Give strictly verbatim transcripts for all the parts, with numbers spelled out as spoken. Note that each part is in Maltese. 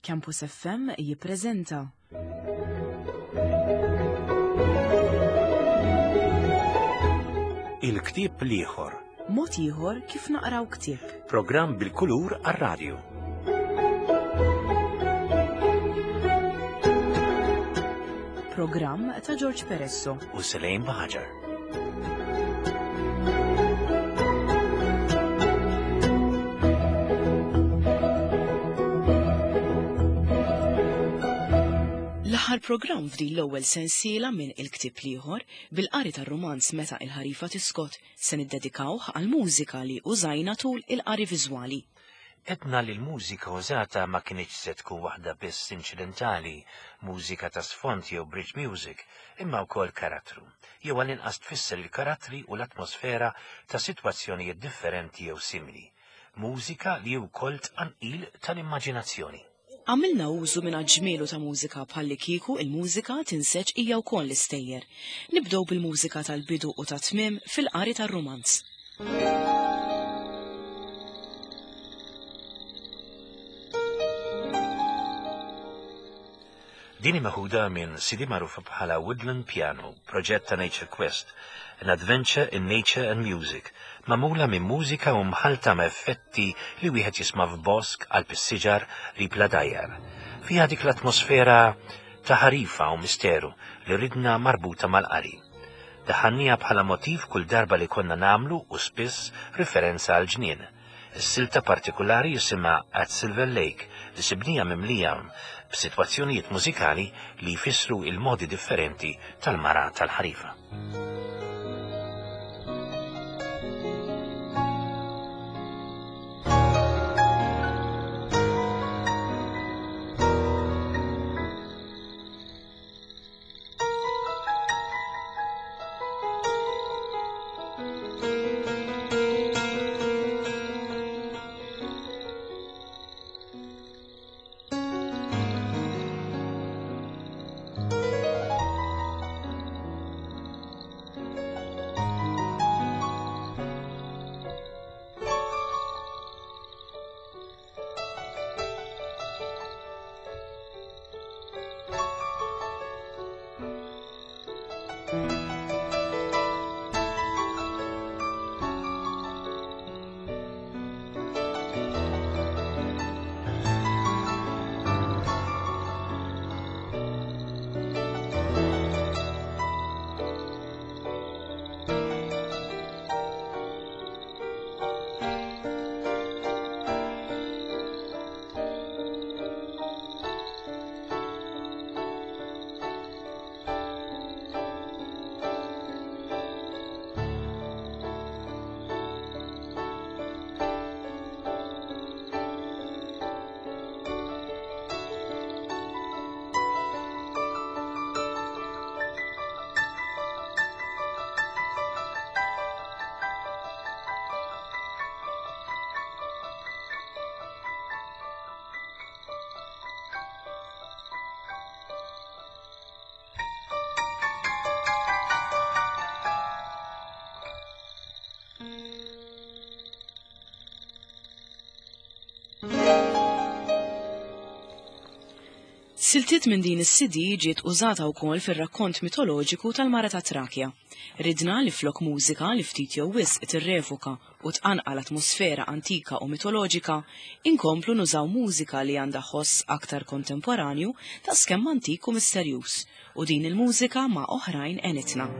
Campus F M jippreżenta Il-ktieb l-ieħor. Mod ieħor kif naqraw ktieb. Programm bil-kulur għar-radju. Programm ta' George Peresso u Selejn Baħaġar. L-aħħar programm f'din l-ewwel sensiela minn il-ktieb l-ieħor bil-qari tar-romanz Meta il-ħarifa tiskot se niddedikawh għall-mużika li użajna tul il-qari viżwali. Edna li l-mużika użata ma kienx se tkun waħda biss inċidentali, mużika ta' sfond jew bridge music, imma wkoll karattru. Jew għall-inqas tfisser il-karattri u l-atmosfera ta' sitwazzjonijiet differenti jew simili. Mużika li wkoll tqanqil tal-immaġinazzjoni. Għamilna użu minn ġmielu ta' mużika bħalli kieku il-mużika tinseġ hija wkoll l-istejjer. Nibdew bil-mużika tal-bidu u ta' tmiem fil-qari tar-romanz. Dini meħuda minn sidi magħrufa bħala Woodland Piano, proġett ta' Nature Quest, an adventure in nature and music, magħmula minn mużika u mħalta ma' effetti li wieħed jisma' f'bosk għal pissiġar rib la dajjar. Fiha dik l-atmosfera ta' ħarifa u misteru li ridna marbuta mal-qari. Daħannija bħala motiv kull darba li konna namlu u spiss referenza għal ġnien. Is-silta partikolari jisimha At Silver Lake li sibnija mimlija b'sitwazzjonijiet mużikali li jfissru il-modi differenti tal-mara tal-ħarifa. Siltiet minn din is-sidi ġiet użata wkoll fir-rakkont mitoloġiku tal-Mara ta' Trakja. Ridna li flok mużika li ftit jew wisq tirrevoka u tqanqal atmosfera antika u mitoloġika, inkomplu nużaw mużika li għandha ħoss aktar kontemporanju ta' skemm antik u misterjuż, u din il-mużika ma' oħrajn enitna.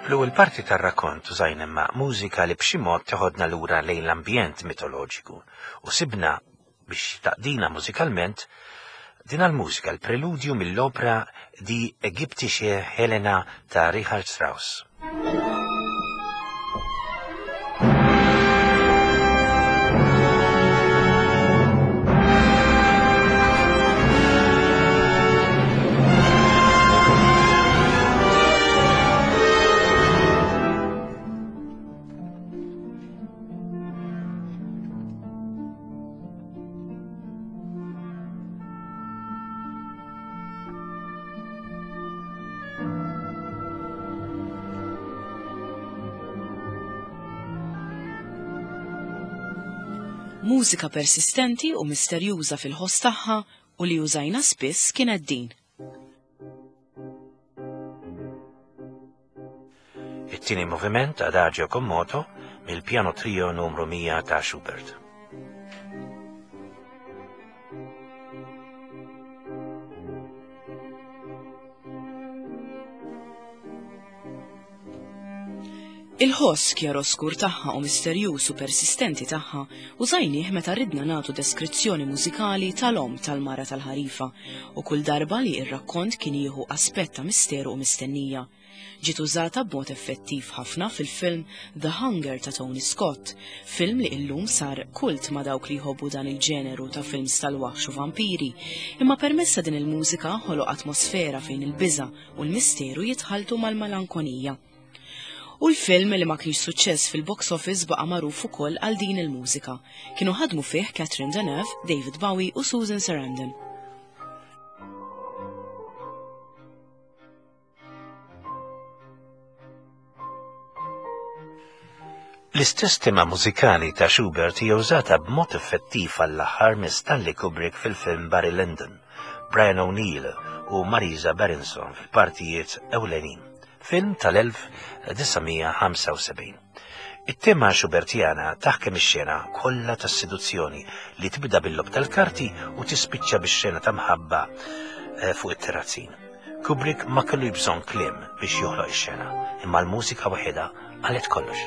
Fl-ewwel parti tar-rakkont użajna ma' mużika li b'xi mod teħodna lura lejn l-ambjent mitoloġiku u sibna biex taqdina mużikalment din għal-mużika l-preludju mill-opera di Ägyptische Helena ta' Richard Strauss. Mużika persistenti u misterjuża fil-ħoss tagħha u li użajna spiss kienet din. It-tieni moviment Adagio con moto mill-pjano trio numru mija ta' Schubert. Il-ħoss kjaroskur tagħha u misterjuż u persistenti tagħha użajnieh meta ridna nagħtu deskrizzjoni mużikali tal-om tal-mara tal-ħarifa u kull darba li r-rakkont kien jieħu aspett ta' misteru u mistennija. Ġiet użata b'mod effettiv ħafna fil-film The Hunger ta' Tony Scott, film li illum sar kult ma' dawk li jħobbu dan il-ġeneru ta' films tal-waħx u vampiri, imma permessa din il-mużika ħoloq atmosfera fejn il-biża' u l-misteru jitħaltu mal-malankonija. U l-film li ma kienx suċċess fil-box office baqa' magħruf ukoll għal din il-mużika. Kienu ħadmu fih Catherine Deneuve, David Bowie u Susan Sarandon. L-istess tema mużikali ta' Schubert hija użata b'mod effettiv għall-aħħar minn Stanley Kubrick fil-film Barry Lyndon, Brian O'Neill u Marisa Berenson fil-partijiet ewlenin, film tal-elf tisa' ħamsa u sebgħin. It-tema Schubertiana taħkem ix-xena kollha tas-seduzzjoni li tibda bil-lob tal-karti u tispiċċa bix-xena ta' mħabba fuq it-terrazzin. Kubrick ma kellu bżonn kliem biex joħloq ix-xena, imma l-mużika waħedha qalet kollox.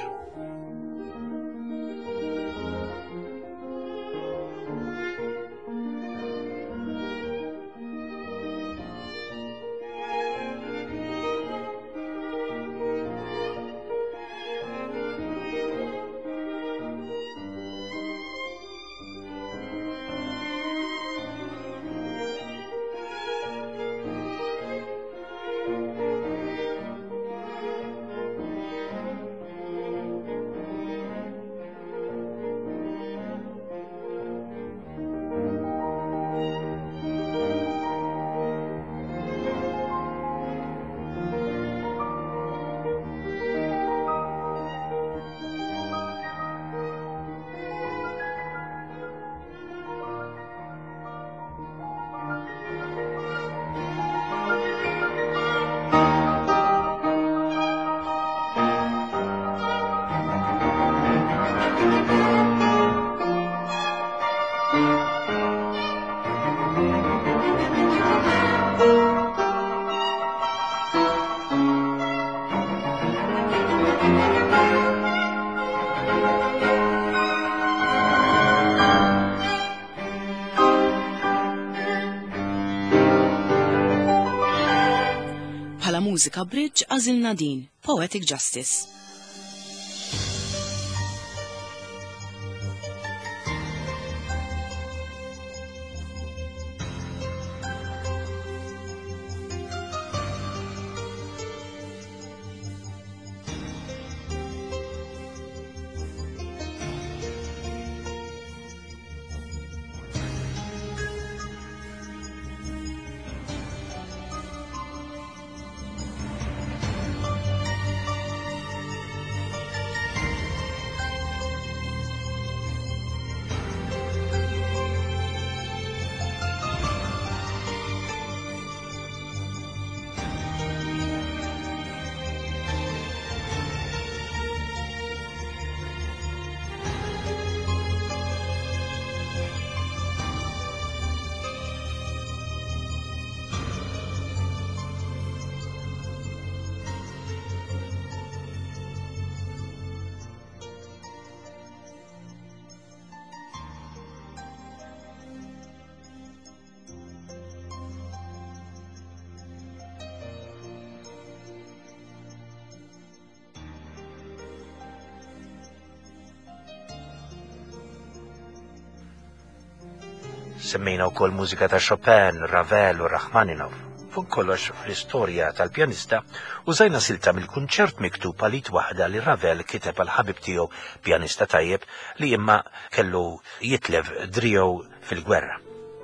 Mużika bridge għażilna din, Poetic Justice. Semmejna wkoll mużika ta' Chopin, Ravel u Rachmaninoff. Fuq kollox fl-istorja tal-pjanista użajna silta mill-kunċert miktub għalit waħda li Ravel kiteb għal ħabib tiegħu pjanista tajjeb li imma kellu jitlev driegħu fil-gwerra.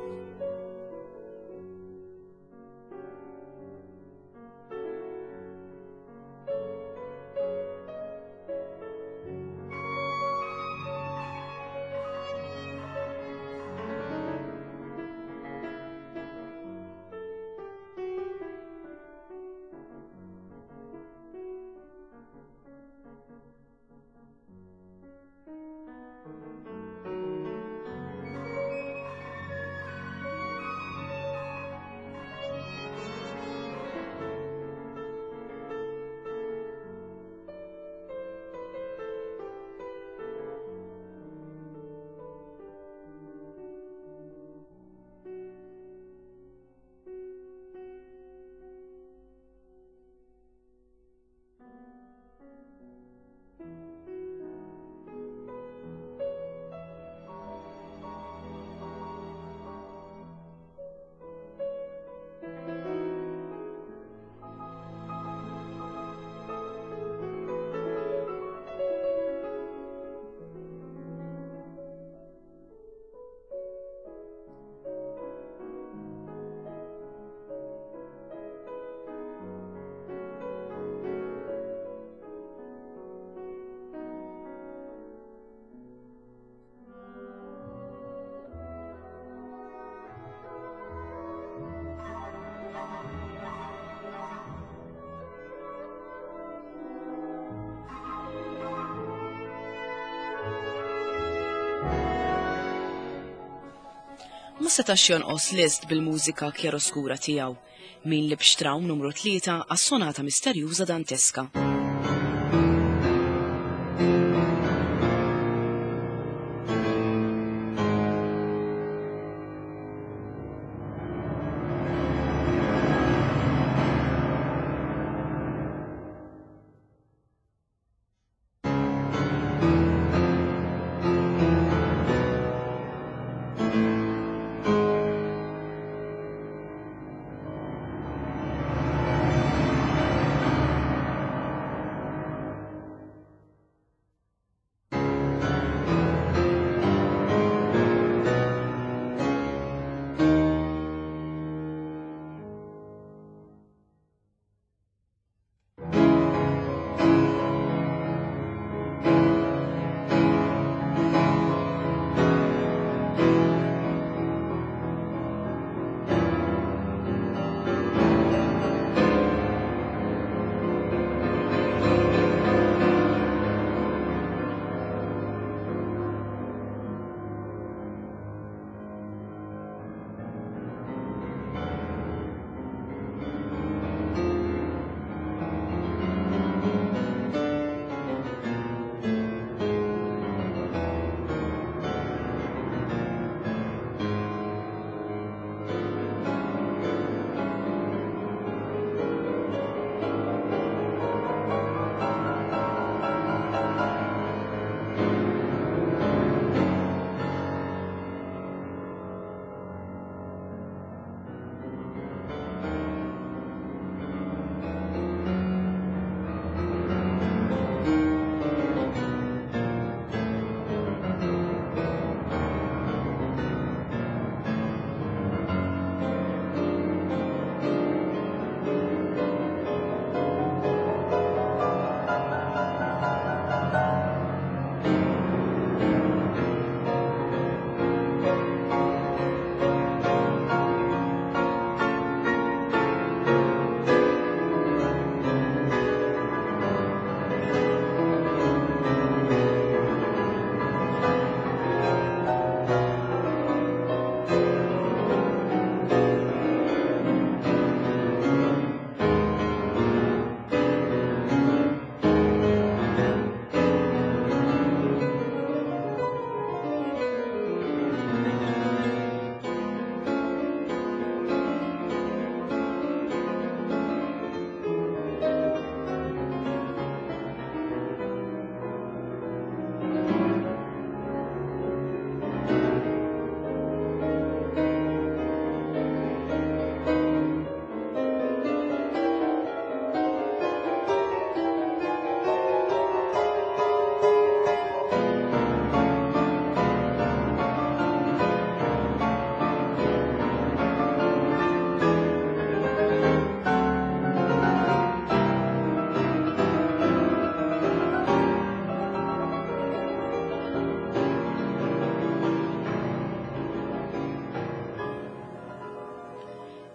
Ma setax jonqos Liszt bil-mużika kjeroskura tiegħu, min li bxtraw numru tlieta għas-sonata misterjuża danteska.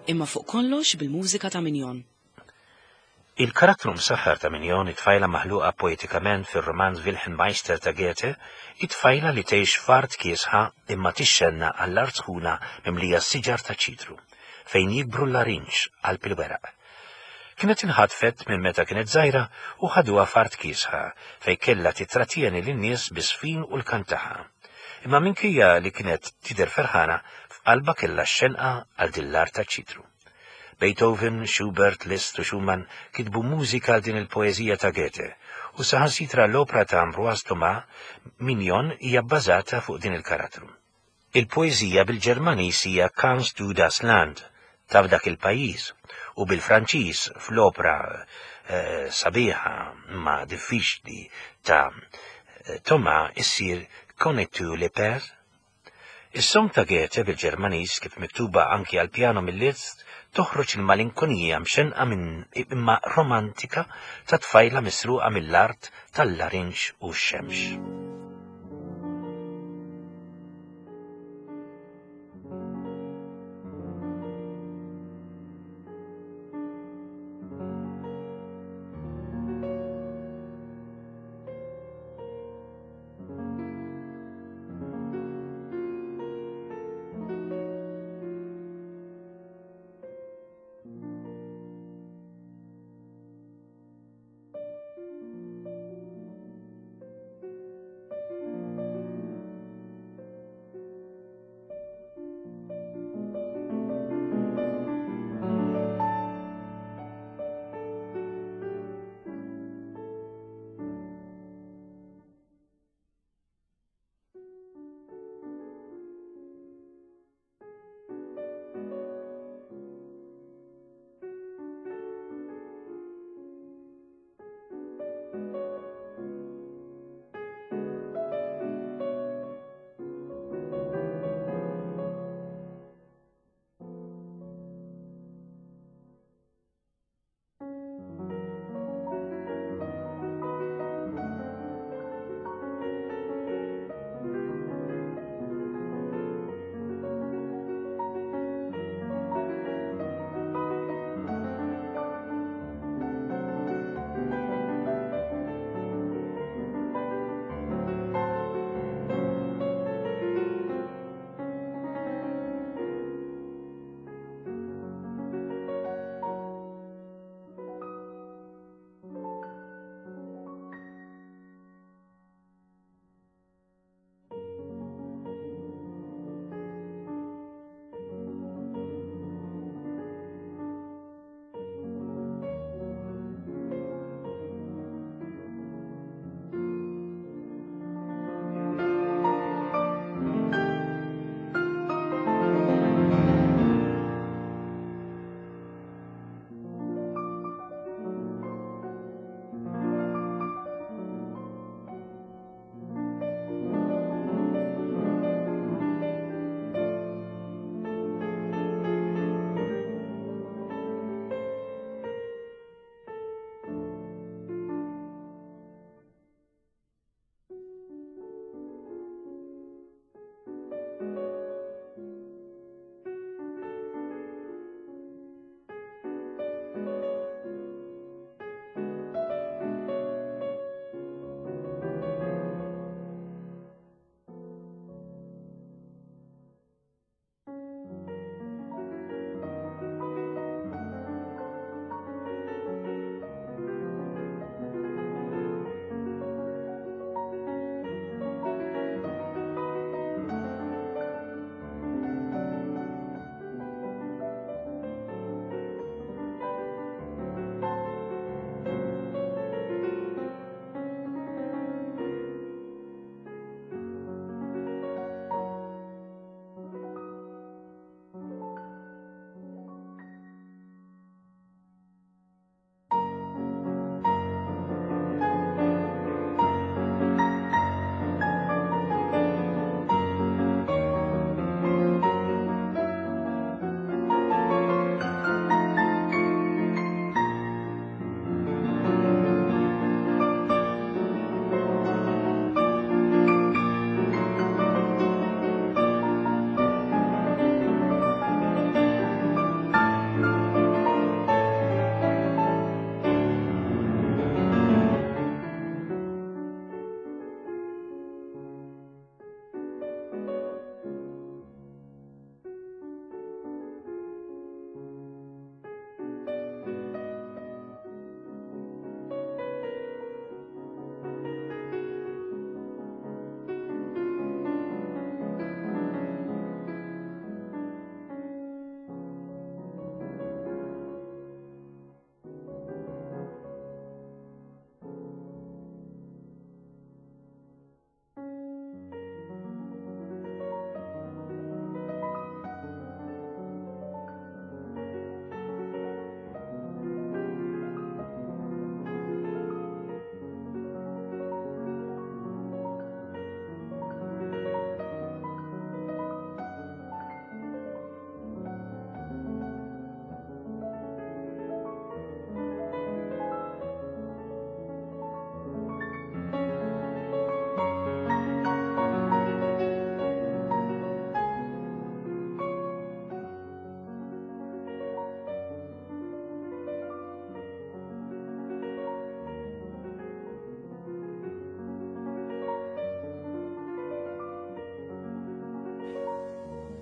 imma fuq kollox bil-mużika ta' Minjon. Il-karattru msaħħar ta' Minjon it-tfajla maħluqa poetikament fil-romanz Wilhelm Meister ta' Goethe, it-tfajla li tgħix fart kiesħa imma tixxenna għall-art sħuna mimlija s-siġar ta' ċitru, fejn jikbru l-larinx għal pilweraq. Kienet inħatfet minn meta kienet żgħira u ħaduha fart kiesħa fejn kellha titratieni lin-nies bis-sfin u l-kantaħa. Imma minkejja li kienet tidher ferħana f'qalba kellha x-xenqa għal din l-art ta' ċitru. Beethoven, Schubert, Liszt u Schumann kitbu mużika għal din il-poeżija ta' Goethe u saħansitra l-opra ta' Ambroise Thomas Minjon hija bbażata fuq din il-karattru. Il-poeżija bil-Ġermaniż hija Kannst du das Land ta' dak il-pajjiż u bil-Franċiż fl-opra eh, sabiħa ma diffiċli ta' Thomas issir Connais-tu le Père? Is-song ta' Goethe bil-Ġermaniż kif miktuba anki għal pjano mill-Liszt toħroġ il-malinkonija mxenqa minn imma romantika ta' tfajla misruqa mill-art tal-larinx u x-xemx.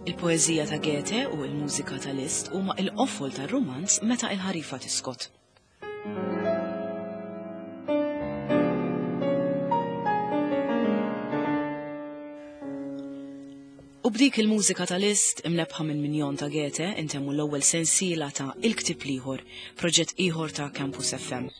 Il-poeżija ta' Goethe u l-mużika ta' Liszt huma l-qoffol tar-rumanz meta l-ħarifa tiskot. U b'dik il-mużika ta' Liszt imnebħa minn Minjon ta' Goethe intemmu l-ewwel sensiela ta' Il-Ktib Ieħor, proġett ieħor ta' Campus F M.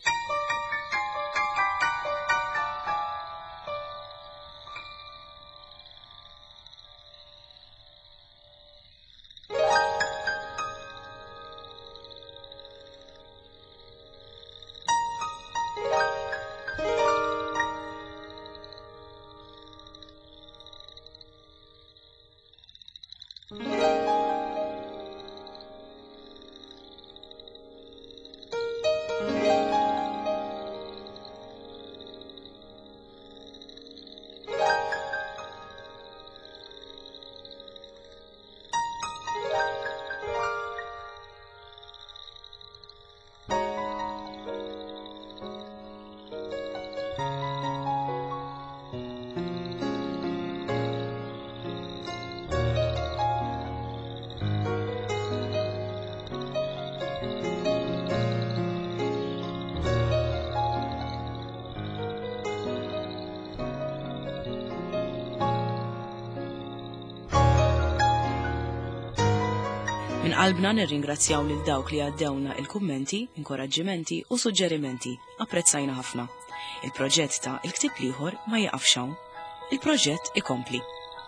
Min qalbna nirringrazzjaw lil dawk li għaddewna il-kummenti, inkoraġġimenti u suġġerimenti. Apprezzajna ħafna. Il-proġett ta' Il-Ktib Ieħor ma jaqafx hawn. Il-proġett ikompli.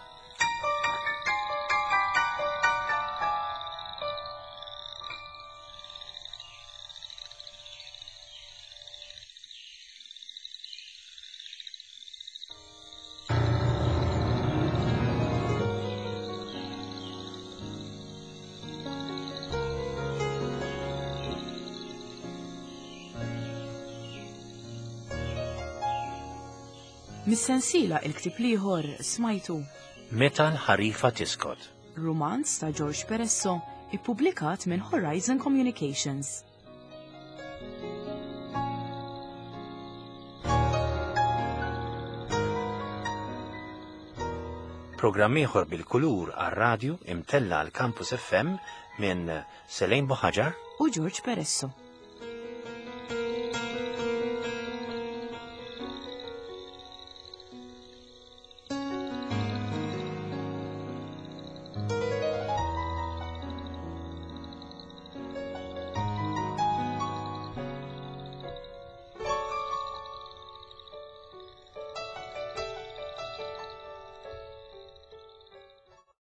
Mis-sensiela Il-Ktib Ieħor smajtu Meta l-ħarifa tiskot. Rumanz ta' George Peresso ippubblikat minn Horizon Communications. Programm ieħor bil-kulur għar-radju imtella l-Campus F M minn Selejn Boħaġar u George Peresso.